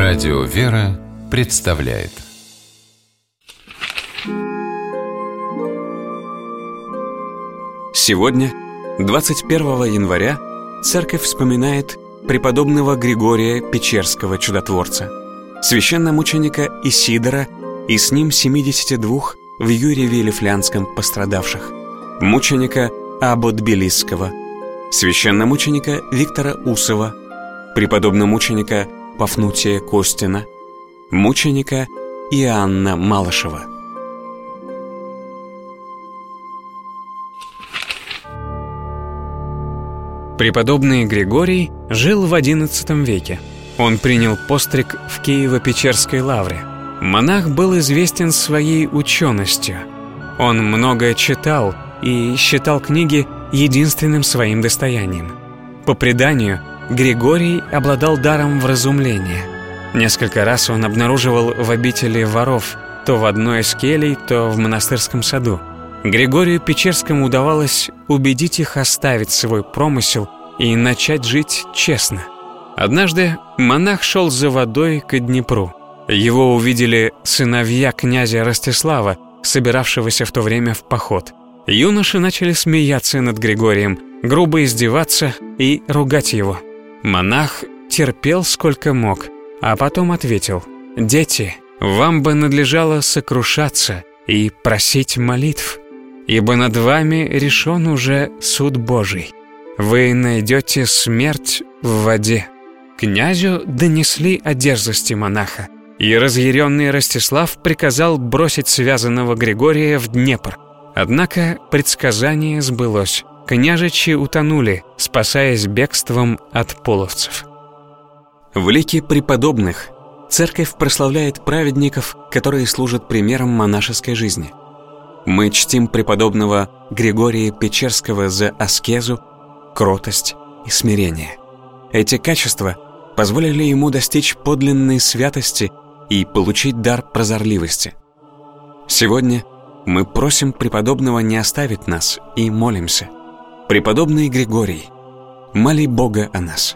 Радио «Вера» представляет. Сегодня, 21 января, Церковь вспоминает преподобного Григория Печерского чудотворца, священномученика Исидора и с ним 72 в Юрьеве Лифлянском пострадавших, мученика Або Тбилисского, священномученика Виктора Усова, преподобномученика Пафнутия Костина, мученика Иоанна Малышева. Преподобный Григорий жил в XI веке. Он принял постриг в Киево-Печерской лавре. Монах был известен своей ученостью. Он много читал и считал книги единственным своим достоянием. По преданию, Григорий обладал даром вразумления. Несколько раз он обнаруживал в обители воров, то в одной из келей, то в монастырском саду. Григорию Печерскому удавалось убедить их оставить свой промысел и начать жить честно. Однажды монах шел за водой к Днепру. Его увидели сыновья князя Ростислава, собиравшегося в то время в поход. Юноши начали смеяться над Григорием, грубо издеваться и ругать его. Монах терпел сколько мог, а потом ответил: «Дети, вам бы надлежало сокрушаться и просить молитв, ибо над вами решен уже суд Божий. Вы найдете смерть в воде». Князю донесли о дерзости монаха, и разъяренный Ростислав приказал бросить связанного Григория в Днепр. Однако предсказание сбылось. Княжичи утонули, спасаясь бегством от половцев. В лике преподобных Церковь прославляет праведников, которые служат примером монашеской жизни. Мы чтим преподобного Григория Печерского за аскезу, кротость и смирение. Эти качества позволили ему достичь подлинной святости и получить дар прозорливости. Сегодня мы просим преподобного не оставить нас и молимся: «Преподобный Григорий, моли Бога о нас».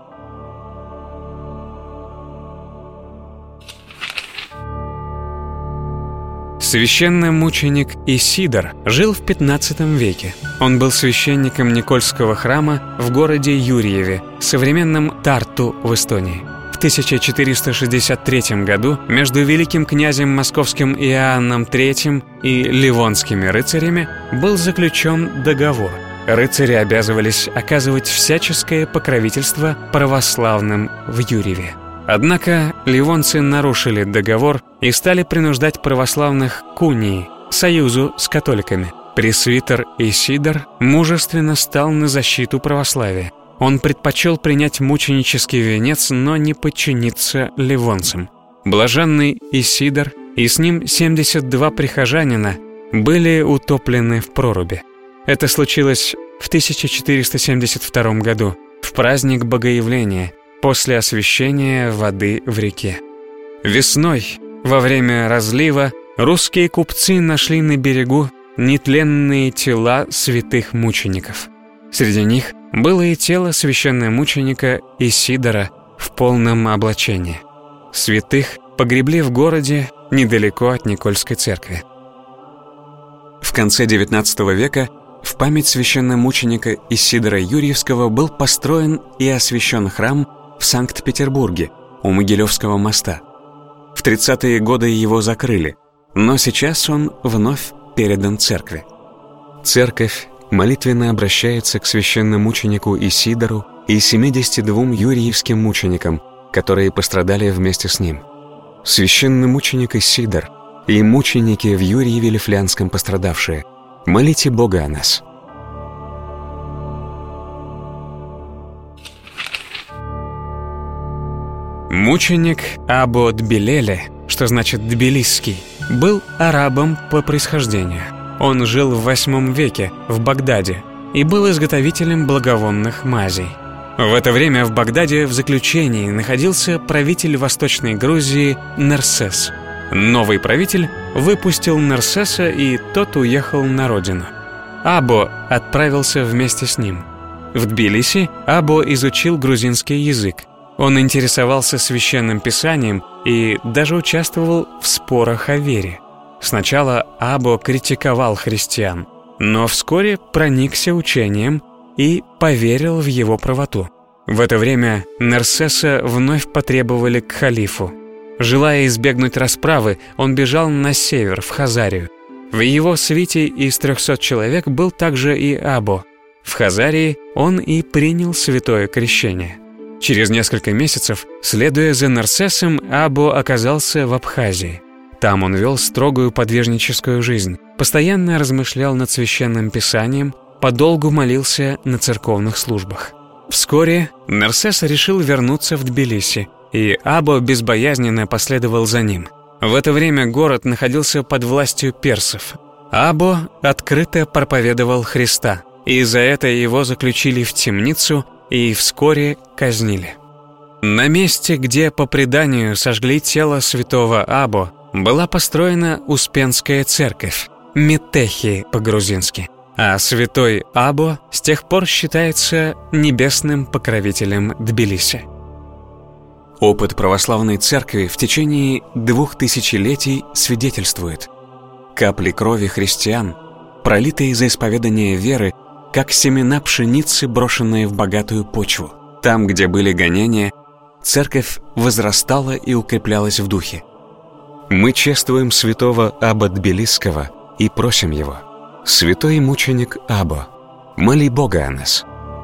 Священномученик Исидор жил в XV веке. Он был священником Никольского храма в городе Юрьеве, современном Тарту в Эстонии. В 1463 году между великим князем московским Иоанном III и ливонскими рыцарями был заключен договор. Рыцари обязывались оказывать всяческое покровительство православным в Юрьеве. Однако ливонцы нарушили договор и стали принуждать православных к унии, союзу с католиками. Пресвитер Исидор мужественно стал на защиту православия. Он предпочел принять мученический венец, но не подчиниться ливонцам. Блаженный Исидор и с ним 72 прихожанина были утоплены в проруби. Это случилось в 1472 году, в праздник Богоявления, после освящения воды в реке. Весной, во время разлива, русские купцы нашли на берегу нетленные тела святых мучеников. Среди них было и тело священномученика Исидора в полном облачении. Святых погребли в городе недалеко от Никольской церкви. В конце XIX века в память священномученика Исидора Юрьевского был построен и освящен храм в Санкт-Петербурге у Могилевского моста. В 30-е годы его закрыли, но сейчас он вновь передан церкви. Церковь молитвенно обращается к священномученику Исидору и 72 юрьевским мученикам, которые пострадали вместе с ним. Священномученик Исидор и мученики в Юрьеве Лифлянском пострадавшие, молите Бога о нас. Мученик Або Тбилеле, что значит «тбилисский», был арабом по происхождению. Он жил в VIII веке в Багдаде и был изготовителем благовонных мазей. В это время в Багдаде в заключении находился правитель Восточной Грузии Нерсес. Новый правитель выпустил Нерсеса, и тот уехал на родину. Або отправился вместе с ним. В Тбилиси Або изучил грузинский язык. Он интересовался священным писанием и даже участвовал в спорах о вере. Сначала Або критиковал христиан, но вскоре проникся учением и поверил в его правоту. В это время Нерсеса вновь потребовали к халифу. Желая избегнуть расправы, он бежал на север, в Хазарию. В его свите из 300 человек был также и Або. В Хазарии он и принял святое крещение. Через несколько месяцев, следуя за Нерсесом, Або оказался в Абхазии. Там он вел строгую подвижническую жизнь, постоянно размышлял над священным писанием, подолгу молился на церковных службах. Вскоре Нерсес решил вернуться в Тбилиси, и Або безбоязненно последовал за ним. В это время город находился под властью персов. Або открыто проповедовал Христа, и за это его заключили в темницу и вскоре казнили. На месте, где по преданию сожгли тело святого Або, была построена Успенская церковь, Метехи по-грузински, а святой Або с тех пор считается небесным покровителем Тбилиси. Опыт православной церкви в течение 2000 летий свидетельствует: капли крови христиан, пролитые за исповедание веры, как семена пшеницы, брошенные в богатую почву. Там, где были гонения, церковь возрастала и укреплялась в духе. Мы чествуем святого Аба Тбилисского и просим его: святой мученик Або, моли Бога о нас.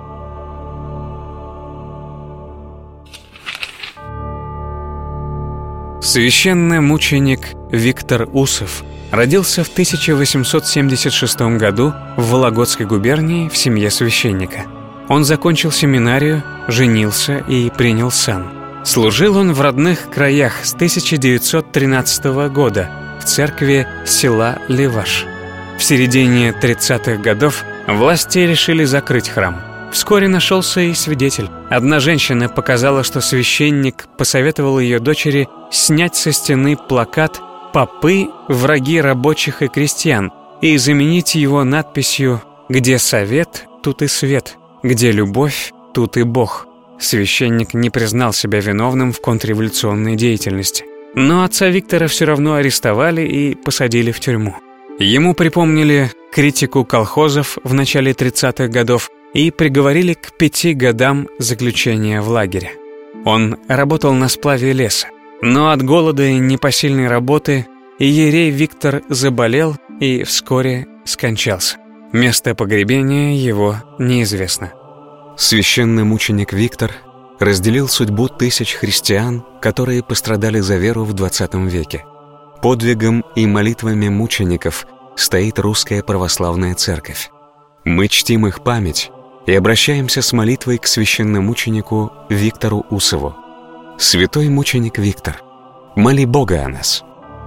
Священномученик Виктор Усов родился в 1876 году в Вологодской губернии в семье священника. Он закончил семинарию, женился и принял сан. Служил он в родных краях с 1913 года в церкви села Леваш. В середине 30-х годов власти решили закрыть храм. Вскоре нашелся и свидетель. Одна женщина показала, что священник посоветовал ее дочери снять со стены плакат «Попы – враги рабочих и крестьян» и заменить его надписью «Где совет, тут и свет, где любовь, тут и Бог». Священник не признал себя виновным в контрреволюционной деятельности. Но отца Виктора все равно арестовали и посадили в тюрьму. Ему припомнили критику колхозов в начале 30-х годов и приговорили к 5 годам заключения в лагере. Он работал на сплаве леса, но от голода и непосильной работы иерей Виктор заболел и вскоре скончался. Место погребения его неизвестно. Священномученик Виктор разделил судьбу тысяч христиан, которые пострадали за веру в 20 веке. Подвигом и молитвами мучеников стоит Русская Православная Церковь. Мы чтим их память и обращаемся с молитвой к священномученику Виктору Усову. Святой мученик Виктор, моли Бога о нас.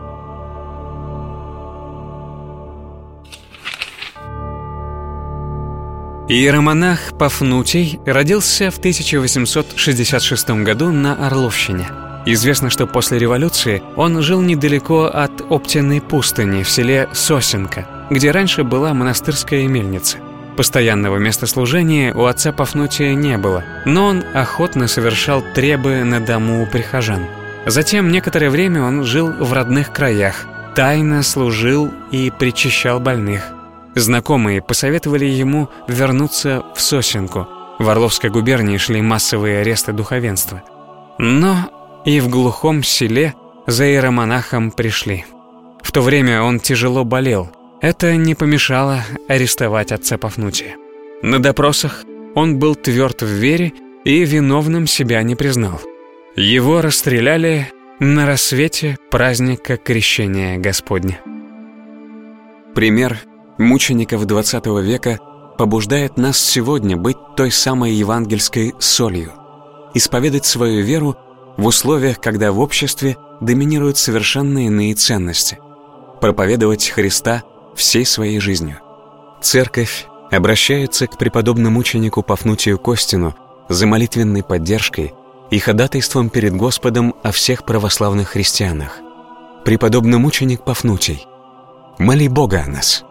Иеромонах Пафнутий родился в 1866 году на Орловщине. Известно, что после революции он жил недалеко от Оптиной пустыни в селе Сосенка, где раньше была монастырская мельница. Постоянного местослужения у отца Пафнутия не было, но он охотно совершал требы на дому у прихожан. Затем некоторое время он жил в родных краях, тайно служил и причащал больных. Знакомые посоветовали ему вернуться в Сосенку. В Орловской губернии шли массовые аресты духовенства. Но и в глухом селе за иеромонахом пришли. В то время он тяжело болел. Это не помешало арестовать отца Пафнутия. На допросах он был тверд в вере и виновным себя не признал. Его расстреляли на рассвете праздника Крещения Господня. Пример мучеников 20 века побуждает нас сегодня быть той самой евангельской солью, исповедать свою веру в условиях, когда в обществе доминируют совершенно иные ценности, проповедовать Христа всей своей жизнью. Церковь обращается к преподобному мученику Пафнутию Костину за молитвенной поддержкой и ходатайством перед Господом о всех православных христианах. Преподобный мученик Пафнутий, моли Бога о нас.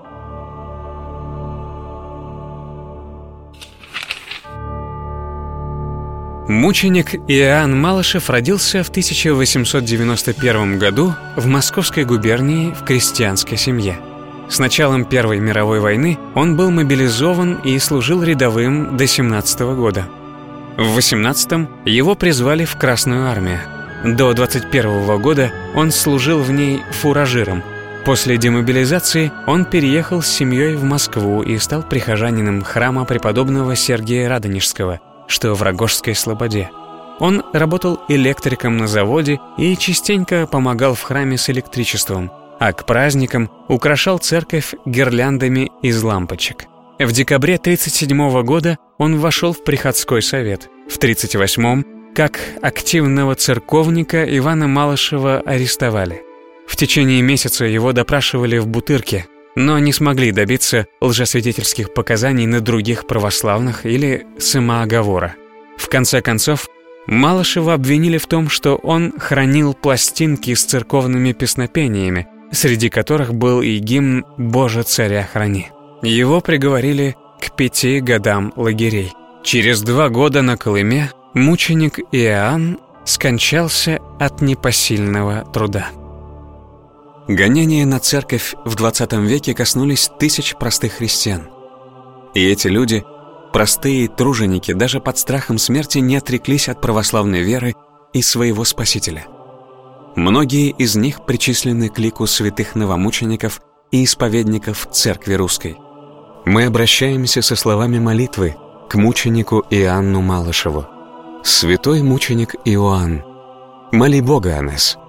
Мученик Иоанн Малышев родился в 1891 году в Московской губернии в крестьянской семье. С началом Первой мировой войны он был мобилизован и служил рядовым до 17 года. В 18-м его призвали в Красную армию. До 21 года он служил в ней фуражиром. После демобилизации он переехал с семьей в Москву и стал прихожанином храма преподобного Сергия Радонежского, что в Рогожской Слободе. Он работал электриком на заводе и частенько помогал в храме с электричеством, а к праздникам украшал церковь гирляндами из лампочек. В декабре 1937 года он вошел в приходской совет. В 1938-м, как активного церковника, Ивана Малышева арестовали. В течение месяца его допрашивали в Бутырке, но не смогли добиться лжесвидетельских показаний на других православных или самооговора. В конце концов, Малышева обвинили в том, что он хранил пластинки с церковными песнопениями, среди которых был и гимн «Боже, царя храни». Его приговорили к 5 годам лагерей. Через 2 года на Колыме мученик Иоанн скончался от непосильного труда. Гонения на церковь в 20 веке коснулись тысяч простых христиан. И эти люди, простые труженики, даже под страхом смерти не отреклись от православной веры и своего Спасителя. Многие из них причислены к лику святых новомучеников и исповедников Церкви Русской. Мы обращаемся со словами молитвы к мученику Иоанну Малышеву. «Святой мученик Иоанн, моли Бога о нас».